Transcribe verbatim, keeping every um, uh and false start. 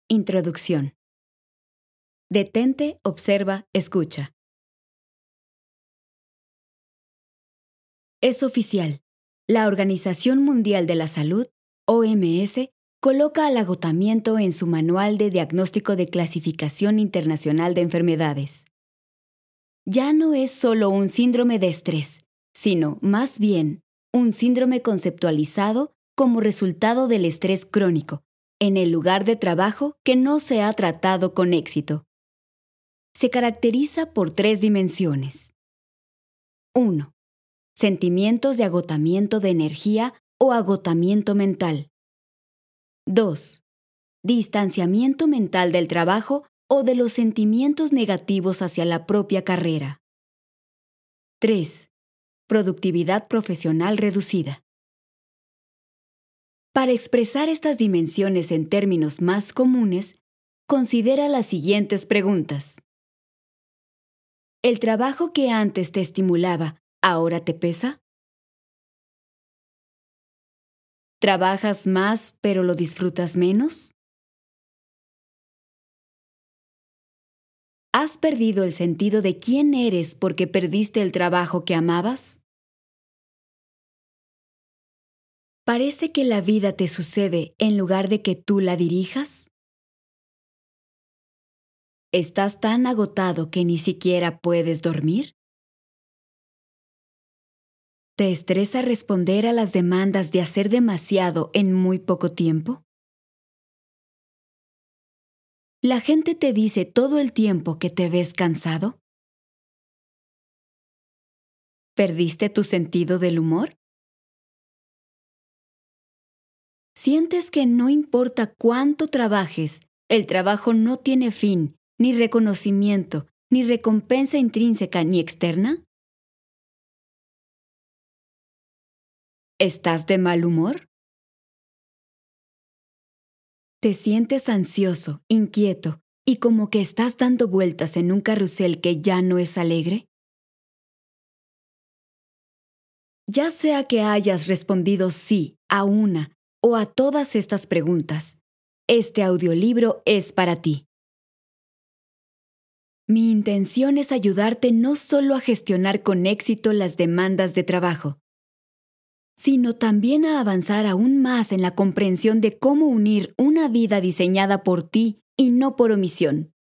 Introducción. Detente, observa, escucha. Es oficial. La Organización Mundial de la Salud, O M S, coloca al agotamiento en su Manual de Diagnóstico de Clasificación Internacional de Enfermedades. Ya no es solo un síndrome de estrés, sino, más bien, un síndrome conceptualizado como resultado del estrés crónico, en el lugar de trabajo que no se ha tratado con éxito. Se caracteriza por tres dimensiones. uno. Sentimientos de agotamiento de energía o agotamiento mental. dos. Distanciamiento mental del trabajo o de los sentimientos negativos hacia la propia carrera. tres. Productividad profesional reducida. Para expresar estas dimensiones en términos más comunes, considera las siguientes preguntas. ¿El trabajo que antes te estimulaba ahora te pesa? ¿Trabajas más pero lo disfrutas menos? ¿Has perdido el sentido de quién eres porque perdiste el trabajo que amabas? ¿Parece que la vida te sucede en lugar de que tú la dirijas? ¿Estás tan agotado que ni siquiera puedes dormir? ¿Te estresa responder a las demandas de hacer demasiado en muy poco tiempo? ¿La gente te dice todo el tiempo que te ves cansado? ¿Perdiste tu sentido del humor? ¿Sientes que no importa cuánto trabajes, el trabajo no tiene fin, ni reconocimiento, ni recompensa intrínseca ni externa? ¿Estás de mal humor? ¿Te sientes ansioso, inquieto y como que estás dando vueltas en un carrusel que ya no es alegre? Ya sea que hayas respondido sí a una o a todas estas preguntas, este audiolibro es para ti. Mi intención es ayudarte no solo a gestionar con éxito las demandas de trabajo, sino también a avanzar aún más en la comprensión de cómo unir una vida diseñada por ti y no por omisión,